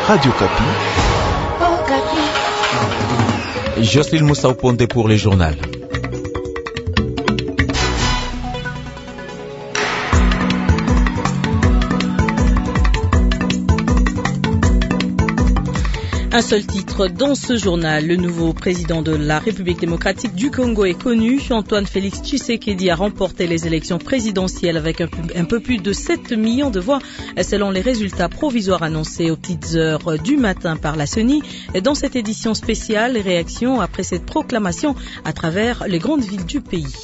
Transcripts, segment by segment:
Radio Kapi. Jocelyne Moussa Oponde pour les journaux. Un seul titre dans ce journal. Le nouveau président de la République démocratique du Congo est connu. Antoine Félix Tshisekedi a remporté les élections présidentielles avec un peu plus de 7 millions de voix, selon les résultats provisoires annoncés aux petites heures du matin par la CENI. Dans cette édition spéciale, les réactions après cette proclamation à travers les grandes villes du pays.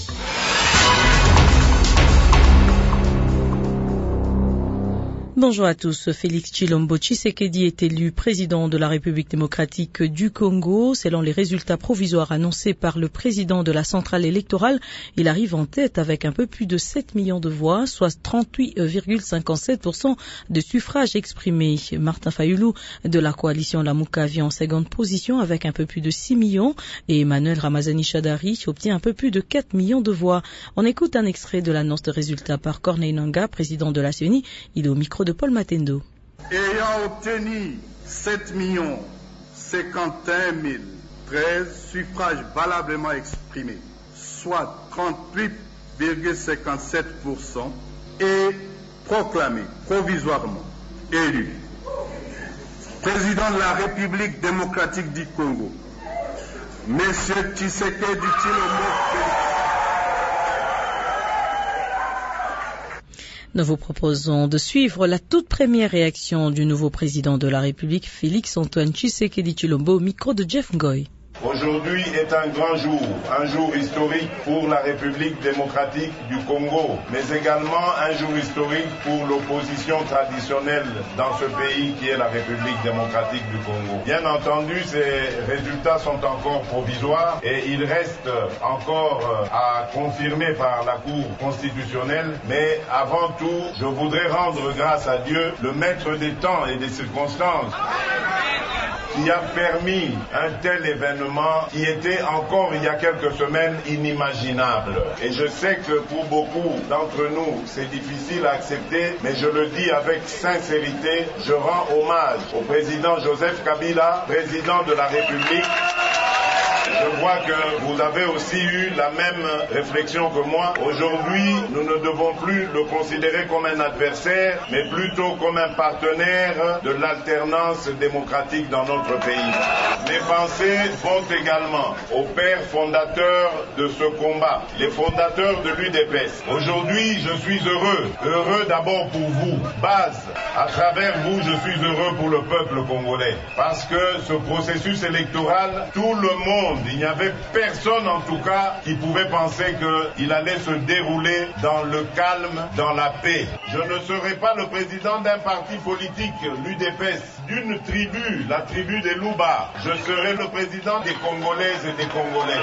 Bonjour à tous. Félix Tshilombo Tshisekedi est élu président de la République démocratique du Congo. Selon les résultats provisoires annoncés par le président de la centrale électorale, il arrive en tête avec un peu plus de 7 millions de voix, soit 38,57% de suffrages exprimés. Martin Fayoulou de la coalition Lamuka vient en seconde position avec un peu plus de 6 millions et Emmanuel Ramazani Chadari obtient un peu plus de 4 millions de voix. On écoute un extrait de l'annonce de résultats par Corneille Nangaa, président de la CENI. Il est au micro de Paul Matendo. Ayant obtenu 7 51 013 suffrages valablement exprimés, soit 38,57%, et proclamé provisoirement élu président de la République démocratique du Congo, Monsieur Tshisekedi Tshilombo. Nous vous proposons de suivre la toute première réaction du nouveau président de la République, Félix Antoine Tshisekedi Tshilombo, au micro de Jeff Ngoy. Aujourd'hui est un grand jour, un jour historique pour la République démocratique du Congo, mais également un jour historique pour l'opposition traditionnelle dans ce pays qui est la République démocratique du Congo. Bien entendu, ces résultats sont encore provisoires et il reste encore à confirmer par la Cour constitutionnelle, mais avant tout, je voudrais rendre grâce à Dieu, le maître des temps et des circonstances, qui a permis un tel événement qui était encore il y a quelques semaines inimaginable. Et je sais que pour beaucoup d'entre nous, c'est difficile à accepter, mais je le dis avec sincérité, je rends hommage au président Joseph Kabila, président de la République. Je vois que vous avez aussi eu la même réflexion que moi. Aujourd'hui, nous ne devons plus le considérer comme un adversaire, mais plutôt comme un partenaire de l'alternance démocratique dans notre pays. Mes pensées vont également aux pères fondateurs de ce combat, les fondateurs de l'UDPS. Aujourd'hui, je suis heureux d'abord pour vous. Base, à travers vous, je suis heureux pour le peuple congolais. Parce que ce processus électoral, tout le monde, il n'y avait personne en tout cas qui pouvait penser qu'il allait se dérouler dans le calme, dans la paix. Je ne serai pas le président d'un parti politique, l'UDPS, d'une tribu, la tribu des Louba. Je serai le président des Congolaises et des Congolais.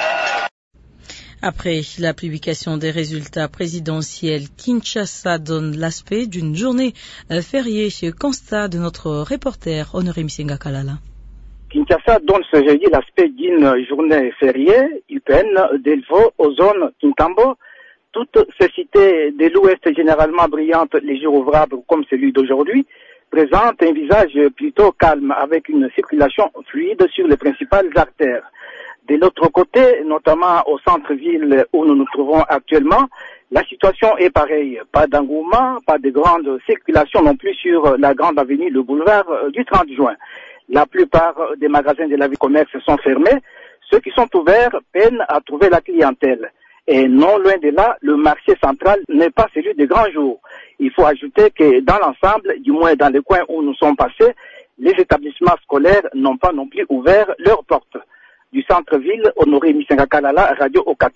Après la publication des résultats présidentiels, Kinshasa donne l'aspect d'une journée fériée. Constat de notre reporter Honoré Misenga Kalala. Kinshasa donne ce jeudi l'aspect d'une journée fériée, UPN, d'Elvo, Ozone, Kintambo. Toutes ces cités de l'Ouest généralement brillantes les jours ouvrables comme celui d'aujourd'hui présentent un visage plutôt calme avec une circulation fluide sur les principales artères. De l'autre côté, notamment au centre-ville où nous nous trouvons actuellement, la situation est pareille. Pas d'engouement, pas de grande circulation non plus sur la grande avenue, le boulevard du 30 juin. La plupart des magasins de la ville commerce sont fermés. Ceux qui sont ouverts peinent à trouver la clientèle. Et non loin de là, le marché central n'est pas celui des grands jours. Il faut ajouter que dans l'ensemble, du moins dans les coins où nous sommes passés, les établissements scolaires n'ont pas non plus ouvert leurs portes. Du centre-ville, Honoré Misenga Kalala, Radio Okapi.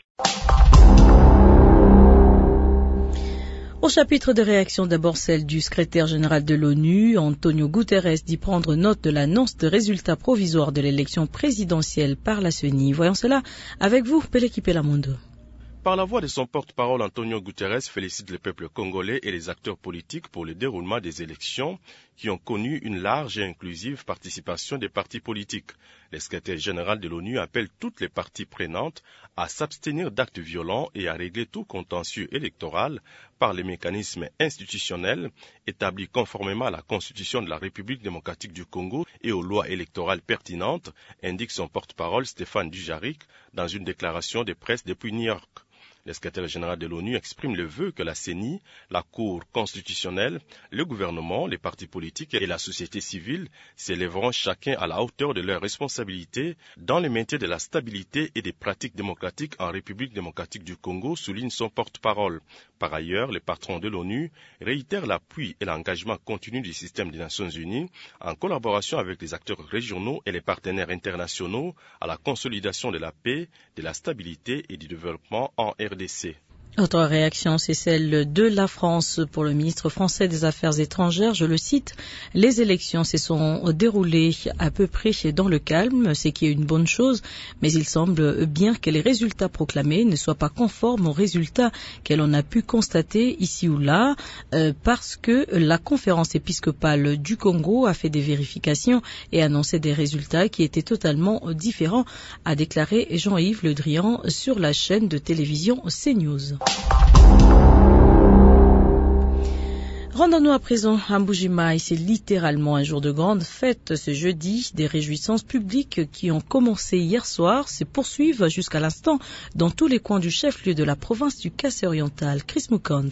Au chapitre de réaction, d'abord celle du secrétaire général de l'ONU, Antonio Guterres, dit prendre note de l'annonce de résultats provisoires de l'élection présidentielle par la CENI. Voyons cela avec vous, Pelekip Elamondo. Par la voix de son porte-parole, Antonio Guterres félicite le peuple congolais et les acteurs politiques pour le déroulement des élections qui ont connu une large et inclusive participation des partis politiques. Le secrétaire général de l'ONU appelle toutes les parties prenantes à s'abstenir d'actes violents et à régler tout contentieux électoral par les mécanismes institutionnels établis conformément à la Constitution de la République démocratique du Congo et aux lois électorales pertinentes, indique son porte-parole Stéphane Dujarric dans une déclaration de presse depuis New York. Le secrétaire général de l'ONU exprime le vœu que la CENI, la Cour constitutionnelle, le gouvernement, les partis politiques et la société civile s'élèveront chacun à la hauteur de leurs responsabilités dans le maintien de la stabilité et des pratiques démocratiques en République démocratique du Congo, souligne son porte-parole. Par ailleurs, les patrons de l'ONU réitèrent l'appui et l'engagement continu du système des Nations Unies en collaboration avec les acteurs régionaux et les partenaires internationaux à la consolidation de la paix, de la stabilité et du développement en RDC. Autre réaction, c'est celle de la France pour le ministre français des Affaires étrangères. Je le cite, « Les élections se sont déroulées à peu près dans le calme, ce qui est une bonne chose, mais il semble bien que les résultats proclamés ne soient pas conformes aux résultats que l'on a pu constater ici ou là, parce que la conférence épiscopale du Congo a fait des vérifications et annoncé des résultats qui étaient totalement différents », a déclaré Jean-Yves Le Drian sur la chaîne de télévision CNews. Rendons-nous à présent à Mbuji-Mayi. C'est littéralement un jour de grande fête ce jeudi. Des réjouissances publiques qui ont commencé hier soir se poursuivent jusqu'à l'instant dans tous les coins du chef-lieu de la province du Kassai-Oriental. Chris Mukand.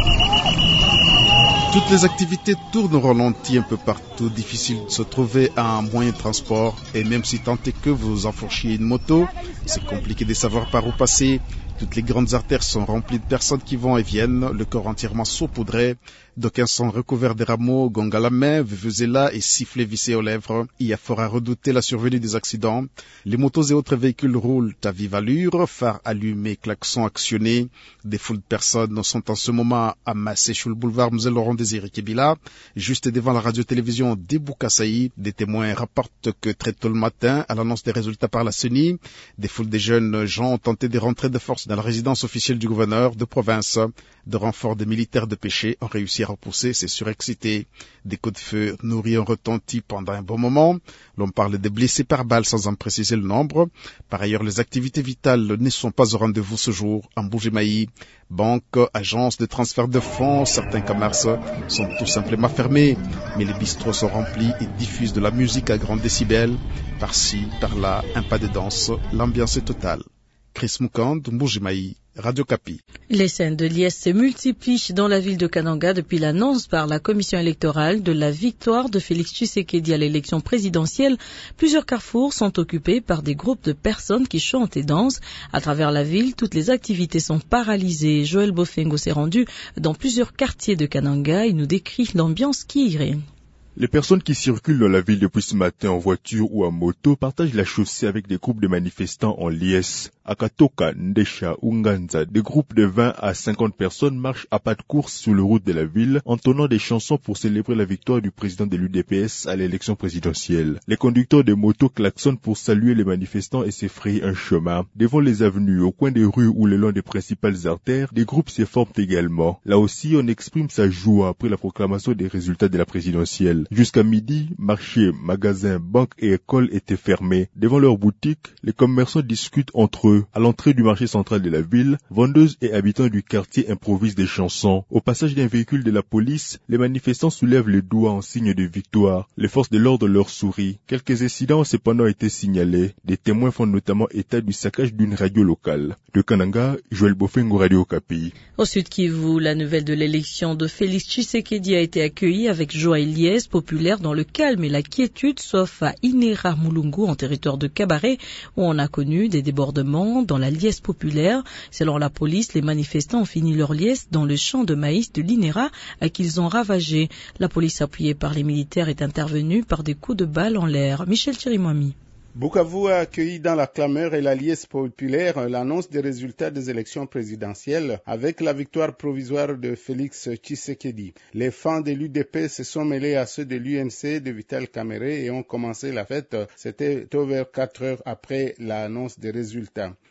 Toutes les activités tournent au ralenti un peu partout. Difficile de se trouver à un moyen de transport. Et même si tant est que vous enfourchiez une moto, c'est compliqué de savoir par où passer. Toutes les grandes artères sont remplies de personnes qui vont et viennent, le corps entièrement saupoudré. D'aucuns sont recouverts de rameaux, gong à la main, vuvuzela et sifflets vissés aux lèvres. Il y a fort à redouter la survenue des accidents. Les motos et autres véhicules roulent à vive allure, phares allumés, klaxons actionnés. Des foules de personnes sont en ce moment amassées sur le boulevard Mzee Laurent Désiré Kébila, juste devant la radio-télévision d'Ebou Kasai. Des témoins rapportent que très tôt le matin, à l'annonce des résultats par la CENI, des foules de jeunes gens ont tenté de rentrer de force dans la résidence officielle du gouverneur de province. De renforts de militaires de pêcher ont réussi à repousser ces surexcités. Des coups de feu nourris ont retenti pendant un bon moment. L'on parle de blessés par balle sans en préciser le nombre. Par ailleurs, les activités vitales ne sont pas au rendez-vous ce jour en Mbuji-Mayi. Banques, agences de transfert de fonds, certains commerces sont tout simplement fermés. Mais les bistrots sont remplis et diffusent de la musique à grande décibel. Par-ci, par-là, un pas de danse, l'ambiance est totale. Chris Mukand, Mbuji-Mayi, Radio Kapi. Les scènes de liesse se multiplient dans la ville de Kananga depuis l'annonce par la commission électorale de la victoire de Félix Tshisekedi à l'élection présidentielle. Plusieurs carrefours sont occupés par des groupes de personnes qui chantent et dansent. À travers la ville, toutes les activités sont paralysées. Joël Bofengo s'est rendu dans plusieurs quartiers de Kananga. Il nous décrit l'ambiance qui y règne. Les personnes qui circulent dans la ville depuis ce matin en voiture ou en moto partagent la chaussée avec des groupes de manifestants en liesse. À Katoka, Ndesha ou Nganza, des groupes de 20 à 50 personnes marchent à pas de course sur les routes de la ville, entonnant des chansons pour célébrer la victoire du président de l'UDPS à l'élection présidentielle. Les conducteurs de motos klaxonnent pour saluer les manifestants et se frayer un chemin. Devant les avenues, au coin des rues ou le long des principales artères, des groupes se forment également. Là aussi, on exprime sa joie après la proclamation des résultats de la présidentielle. Jusqu'à midi, marchés, magasins, banques et écoles étaient fermés. Devant leurs boutiques, les commerçants discutent entre eux. À l'entrée du marché central de la ville, vendeuses et habitants du quartier improvisent des chansons. Au passage d'un véhicule de la police, les manifestants soulèvent les doigts en signe de victoire. Les forces de l'ordre leur sourient. Quelques incidents ont cependant été signalés. Des témoins font notamment état du saccage d'une radio locale. De Kananga, Joël Bofengo, Radio Kapi. Au Sud Kivu, la nouvelle de l'élection de Félix Tshisekedi a été accueillie avec joie et liesse populaire dans le calme et la quiétude, sauf à Inera Mulungu, en territoire de Kabaré, où on a connu des débordements dans la liesse populaire. Selon la police, les manifestants ont fini leur liesse dans le champ de maïs de l'Inera qu'ils ont ravagé. La police appuyée par les militaires est intervenue par des coups de balle en l'air. Michel Chirimwami. Bukavu a accueilli dans la clameur et la liesse populaire l'annonce des résultats des élections présidentielles avec la victoire provisoire de Félix Tshisekedi. Les fans de l'UDP se sont mêlés à ceux de l'UNC de Vital Kamerhe et ont commencé la fête. C'était over 4 heures après l'annonce des résultats.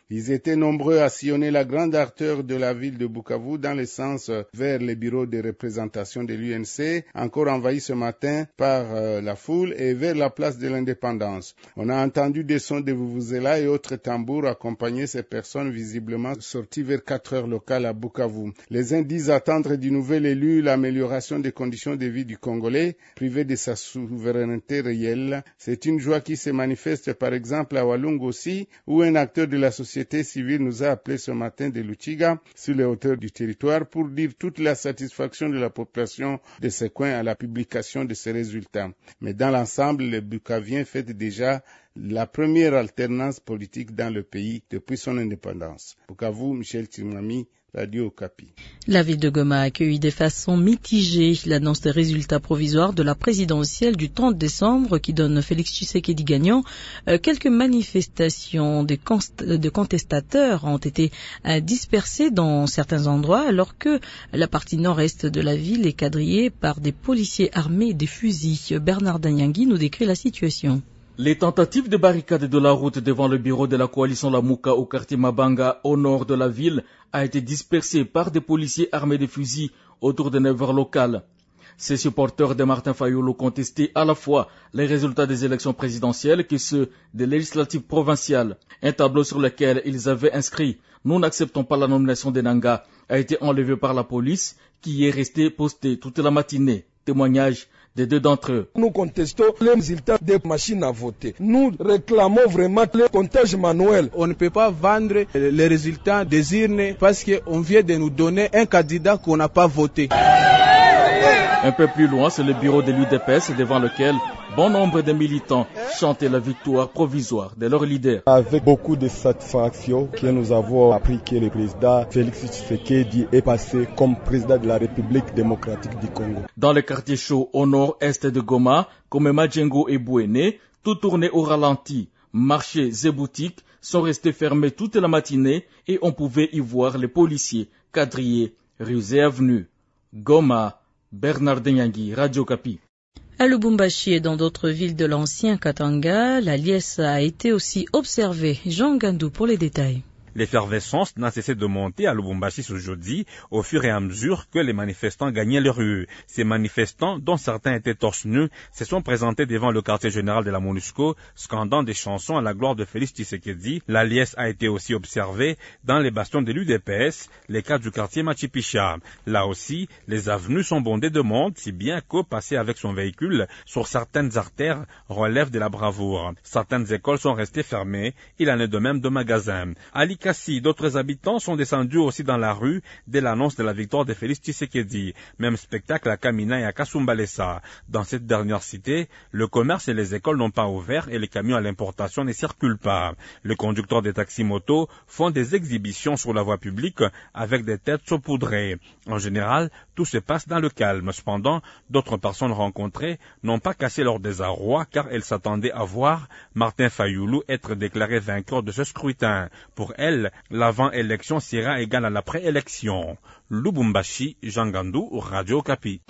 Ils étaient nombreux à sillonner la grande artère de la ville de Bukavu dans le sens vers les bureaux de représentation de l'UNC, encore envahis ce matin par la foule, et vers la place de l'Indépendance. On a entendu des sons de vuvuzela et autres tambours accompagner ces personnes visiblement sorties vers 4 heures locales à Bukavu. Les uns disent attendre du nouvel élu l'amélioration des conditions de vie du Congolais, privé de sa souveraineté réelle. C'est une joie qui se manifeste par exemple à Walungu aussi, où un acteur de la société civile nous a appelé ce matin de Luchiga, sur les hauteurs du territoire, pour dire toute la satisfaction de la population de ce coin à la publication de ces résultats. Mais dans l'ensemble, les Bukaviens fêtent déjà la première alternance politique dans le pays depuis son indépendance. Bukavu, Michel Timami, Radio Okapi. La ville de Goma a accueilli de façon mitigée l'annonce des résultats provisoires de la présidentielle du 30 décembre qui donne Félix Tshisekedi gagnant. Quelques manifestations de contestateurs ont été dispersées dans certains endroits alors que la partie nord-est de la ville est quadrillée par des policiers armés et des fusils. Bernard Danyangui nous décrit la situation. Les tentatives de barricade de la route devant le bureau de la coalition Lamuka au quartier Mabanga au nord de la ville a été dispersée par des policiers armés de fusils autour de 9 heures locales. Ces supporters de Martin Fayulu contestaient à la fois les résultats des élections présidentielles que ceux des législatives provinciales. Un tableau sur lequel ils avaient inscrit « Nous n'acceptons pas la nomination de Nanga » a été enlevé par la police qui y est restée postée toute la matinée. Témoignage des 2 d'entre eux. Nous contestons les résultats des machines à voter. Nous réclamons vraiment le comptage manuel. On ne peut pas vendre les résultats des urnes parce qu'on vient de nous donner un candidat qu'on n'a pas voté. Un peu plus loin, c'est le bureau de l'UDPS devant lequel bon nombre de militants chantaient la victoire provisoire de leur leader. Avec beaucoup de satisfaction que nous avons appris que le président Félix Tshisekedi est passé comme président de la République démocratique du Congo. Dans le quartier chaud au nord-est de Goma, comme Madjengo et Bouéné, tout tournait au ralenti. Marchés et boutiques sont restés fermés toute la matinée et on pouvait y voir les policiers quadriller rues et avenues. Goma, Bernard Danyangui, Radio Okapi. À Lubumbashi et dans d'autres villes de l'ancien Katanga, la liesse a été aussi observée. Jean Gandou pour les détails. L'effervescence n'a cessé de monter à Lubumbashi ce jeudi au fur et à mesure que les manifestants gagnaient les rues. Ces manifestants, dont certains étaient torse nus, se sont présentés devant le quartier général de la MONUSCO, scandant des chansons à la gloire de Félix Tshisekedi. La liesse a été aussi observée dans les bastions de l'UDPS, les cas du quartier Machipicha. Là aussi, les avenues sont bondées de monde, si bien que passer avec son véhicule sur certaines artères relève de la bravoure. Certaines écoles sont restées fermées, il en est de même de magasins. D'autres habitants sont descendus aussi dans la rue dès l'annonce de la victoire de Félix Tshisekedi. Même spectacle à Kamina et à Kasumbalesa. Dans cette dernière cité, le commerce et les écoles n'ont pas ouvert et les camions à l'importation ne circulent pas. Les conducteurs des taxis-motos font des exhibitions sur la voie publique avec des têtes saupoudrées. En général, tout se passe dans le calme. Cependant, d'autres personnes rencontrées n'ont pas cassé leur désarroi car elles s'attendaient à voir Martin Fayulu être déclaré vainqueur de ce scrutin. Pour elle, l'avant-élection sera égale à l'après-élection. Lubumbashi, Jean Gandou, Radio Okapi.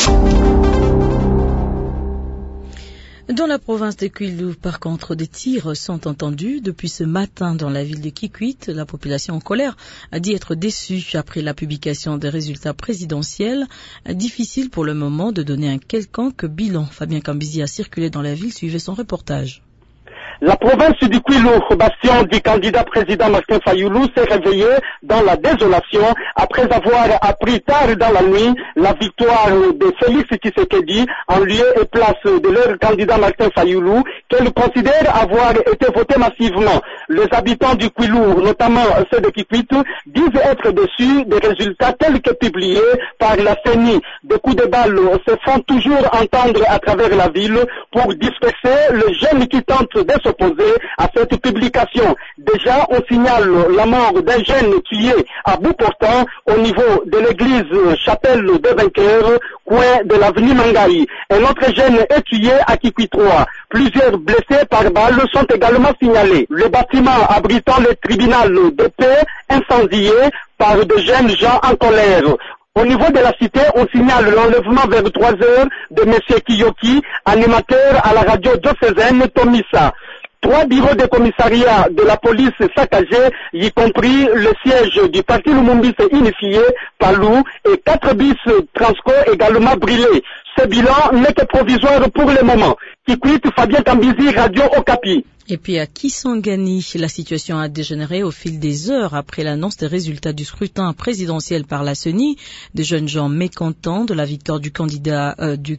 Dans la province de Kwilu, par contre, des tirs sont entendus depuis ce matin dans la ville de Kikwit. La population en colère a dit être déçue après la publication des résultats présidentiels. Difficile pour le moment de donner un quelconque bilan. Fabien Kambizi a circulé dans la ville, suivez son reportage. La province du Kwilu, bastion du candidat président Martin Fayulu, s'est réveillée dans la désolation après avoir appris tard dans la nuit la victoire de Félix Tshisekedi en lieu et place de leur candidat Martin Fayulu, qu'elle considère avoir été voté massivement. Les habitants du Kwilu, notamment ceux de Kikwit, disent être déçus des résultats tels que publiés par la CENI. Des coups de balle se font toujours entendre à travers la ville pour disperser les jeunes qui tentent de s'opposer à cette publication. Déjà, on signale la mort d'un jeune tué à bout portant au niveau de l'église Chapelle des Vainqueurs, coin de l'avenue Mangaï. Un autre jeune est tué à Kikwit 3. Plusieurs blessés par balle sont également signalés. Le bâtiment abritant le tribunal de paix incendié par de jeunes gens en colère. Au niveau de la cité, on signale l'enlèvement vers 3 heures de M. Kiyoki, animateur à la radio diocésaine Tomissa. 3 bureaux de commissariat de la police saccagés, y compris le siège du parti Lumumbisa unifié, Palou, et 4 bus Transco également brûlés. Ce bilan n'est que provisoire pour le moment. Qui quitte Fabien Kambizi, Radio Okapi. Et puis à Kisangani, la situation a dégénéré au fil des heures après l'annonce des résultats du scrutin présidentiel par la CENI. Des jeunes gens mécontents de la victoire du candidat du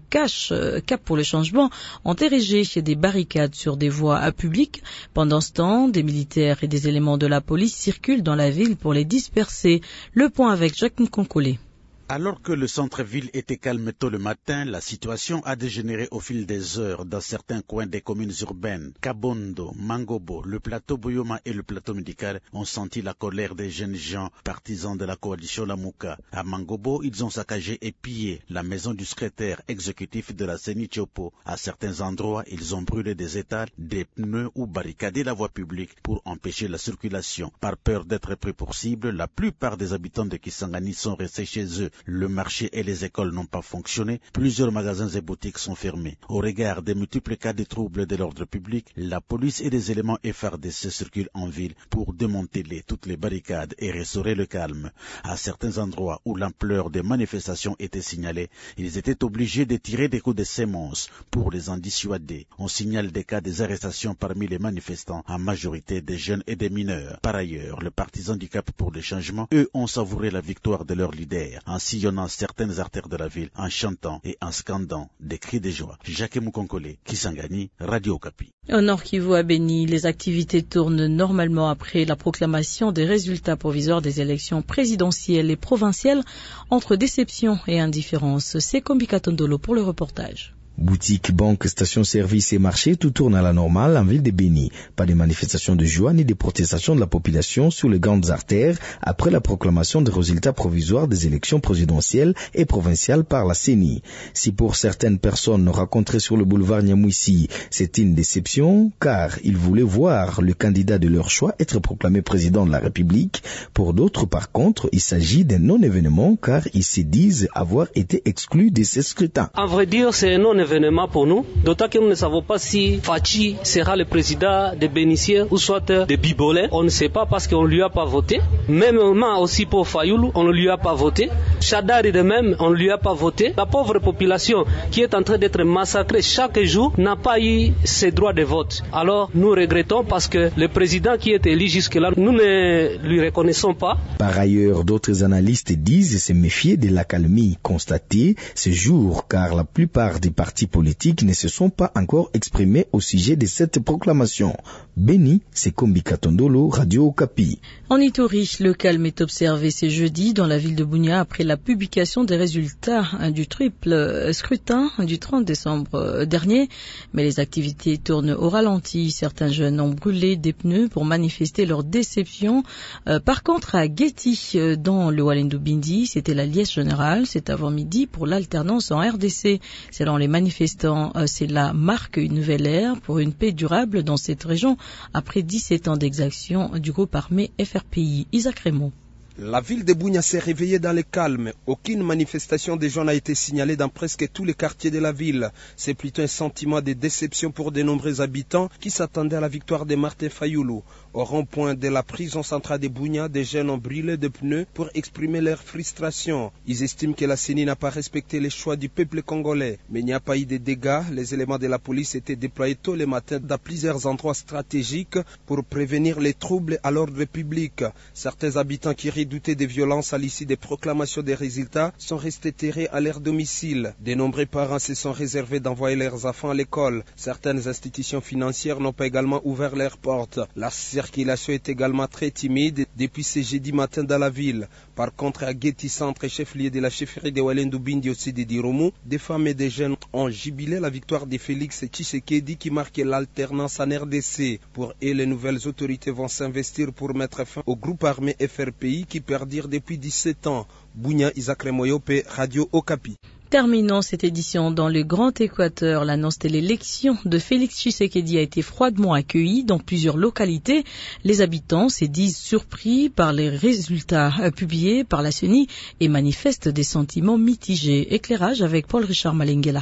Cap pour le changement ont érigé des barricades sur des voies publiques. Pendant ce temps, des militaires et des éléments de la police circulent dans la ville pour les disperser. Le point avec Jacques Nkonkolé. Alors que le centre-ville était calme tôt le matin, la situation a dégénéré au fil des heures dans certains coins des communes urbaines. Kabondo, Mangobo, le plateau Boyoma et le plateau médical ont senti la colère des jeunes gens partisans de la coalition Lamuka. À Mangobo, ils ont saccagé et pillé la maison du secrétaire exécutif de la CENI Tchopo. À certains endroits, ils ont brûlé des étals, des pneus ou barricadé la voie publique pour empêcher la circulation. Par peur d'être pris pour cible, la plupart des habitants de Kisangani sont restés chez eux. Le marché et les écoles n'ont pas fonctionné, plusieurs magasins et boutiques sont fermés. Au regard des multiples cas de troubles de l'ordre public, la police et des éléments FARDC circulent en ville pour démanteler toutes les barricades et restaurer le calme. À certains endroits où l'ampleur des manifestations était signalée, ils étaient obligés de tirer des coups de sémence pour les en dissuader. On signale des cas des arrestations parmi les manifestants, en majorité des jeunes et des mineurs. Par ailleurs, les partisans du Cap pour le changement, eux, ont savouré la victoire de leur leader, en sillonnant certaines artères de la ville, en chantant et en scandant des cris de joie. Jacques Moukonkole, Kisangani, Radio Okapi. Au Nord Kivu à Beni, les activités tournent normalement après la proclamation des résultats provisoires des élections présidentielles et provinciales, entre déception et indifférence. C'est Kombi Katondolo pour le reportage. Boutiques, banques, stations-service et marchés, tout tourne à la normale en ville de Beni. Pas de manifestations de joie ni de protestations de la population sur les grandes artères après la proclamation des résultats provisoires des élections présidentielles et provinciales par la CENI. Si pour certaines personnes rencontrées sur le boulevard Nyamwisi, c'est une déception car ils voulaient voir le candidat de leur choix être proclamé président de la République, pour d'autres par contre, il s'agit d'un non-événement car ils se disent avoir été exclus de ces scrutins. À vrai dire, c'est un non-événement pour nous, d'autant que nous ne savons pas si Fachi sera le président des bénitiers ou soit des Bibolais. On ne sait pas parce qu'on ne lui a pas voté. Même aussi pour Fayoulou, on ne lui a pas voté. Chadari de même, on ne lui a pas voté. La pauvre population qui est en train d'être massacrée chaque jour n'a pas eu ses droits de vote. Alors nous regrettons parce que le président qui est élu jusque-là, nous ne lui reconnaissons pas. Par ailleurs, d'autres analystes disent se méfier de l'accalmie constatée ce jour car la plupart des partis politiques ne se sont pas encore exprimés au sujet de cette proclamation. Beni, c'est Kombi Katondolo, Radio Okapi. En Ituri, le calme est observé ce jeudi dans la ville de Bunia après la publication des résultats du triple scrutin du 30 décembre dernier. Mais les activités tournent au ralenti. Certains jeunes ont brûlé des pneus pour manifester leur déception. Par contre, à Gueti, dans le Walendu Bindi, c'était la liesse générale cet avant-midi pour l'alternance en RDC. Selon les manifestants, cela marque une nouvelle ère pour une paix durable dans cette région après 17 ans d'exaction du groupe armé FRPI. Isaac Raymond. La ville de Bunia s'est réveillée dans le calme. Aucune manifestation des gens n'a été signalée dans presque tous les quartiers de la ville. C'est plutôt un sentiment de déception pour de nombreux habitants qui s'attendaient à la victoire de Martin Fayoulou. Au rond-point de la prison centrale de Bunia, des jeunes ont brûlé des pneus pour exprimer leur frustration. Ils estiment que la CENI n'a pas respecté les choix du peuple congolais. Mais il n'y a pas eu de dégâts. Les éléments de la police étaient déployés tôt le matin dans plusieurs endroits stratégiques pour prévenir les troubles à l'ordre public. Certains habitants qui redoutés des violences à l'issue des proclamations des résultats sont restés terrés à leur domicile. De nombreux parents se sont réservés d'envoyer leurs enfants à l'école. Certaines institutions financières n'ont pas également ouvert leurs portes. La circulation est également très timide depuis ce jeudi matin dans la ville. Par contre, à Gueti Centre, chef-lieu de la chefferie de Walendu Bindi au sud de Diromu, des femmes et des jeunes ont jubilé la victoire de Félix Tshisekedi qui marque l'alternance en RDC. Pour eux, les nouvelles autorités vont s'investir pour mettre fin au groupe armé FRPI qui perdure depuis 17 ans. Bunia, Isaac Remoyope, Radio Okapi. Terminons cette édition dans le Grand Équateur. L'annonce de l'élection de Félix Tshisekedi a été froidement accueillie dans plusieurs localités. Les habitants se disent surpris par les résultats publiés par la CENI et manifestent des sentiments mitigés. Éclairage avec Paul-Richard Malengela.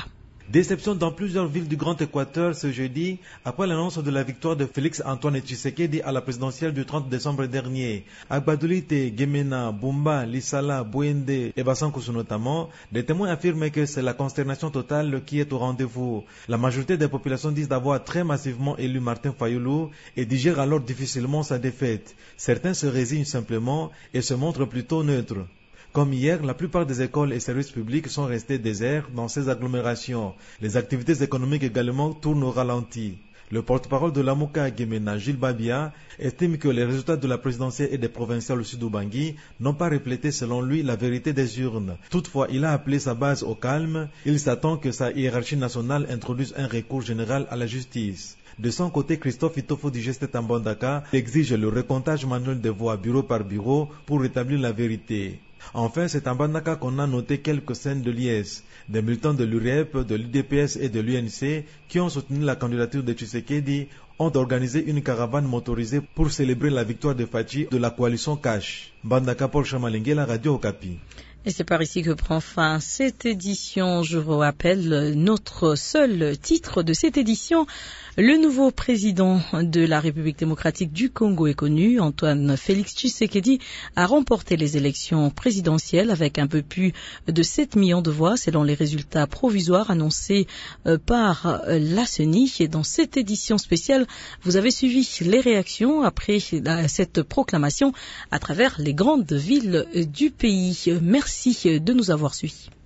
Déception dans plusieurs villes du Grand Équateur ce jeudi, après l'annonce de la victoire de Félix Antoine Tshisekedi à la présidentielle du 30 décembre dernier. À Gbadolite, Gemena, Bumba, Lissala, Bouende et Bassankusu notamment, des témoins affirment que c'est la consternation totale qui est au rendez-vous. La majorité des populations disent d'avoir très massivement élu Martin Fayulu et digèrent alors difficilement sa défaite. Certains se résignent simplement et se montrent plutôt neutres. Comme hier, la plupart des écoles et services publics sont restés déserts dans ces agglomérations. Les activités économiques également tournent au ralenti. Le porte-parole de la Mouka à Gemena, Gilles Babia, estime que les résultats de la présidentielle et des provinciales au Sud-Ubangui n'ont pas reflété selon lui la vérité des urnes. Toutefois, il a appelé sa base au calme. Il s'attend que sa hiérarchie nationale introduise un recours général à la justice. De son côté, Christophe Itofo du Gestet Tambondaka exige le recomptage manuel des voix bureau par bureau pour rétablir la vérité. Enfin, c'est en Bandaka qu'on a noté quelques scènes de liesse. Des militants de l'UREP, de l'UDPS et de l'UNC qui ont soutenu la candidature de Tshisekedi ont organisé une caravane motorisée pour célébrer la victoire de Fachi de la coalition Cash. Bandaka Paul Chamalingue, la radio Okapi. Et c'est par ici que prend fin cette édition. Je vous rappelle notre seul titre de cette édition. Le nouveau président de la République démocratique du Congo est connu. Antoine Félix Tshisekedi a remporté les élections présidentielles avec un peu plus de 7 millions de voix selon les résultats provisoires annoncés par la CENI. Et dans cette édition spéciale, vous avez suivi les réactions après cette proclamation à travers les grandes villes du pays. Merci de nous avoir suivis.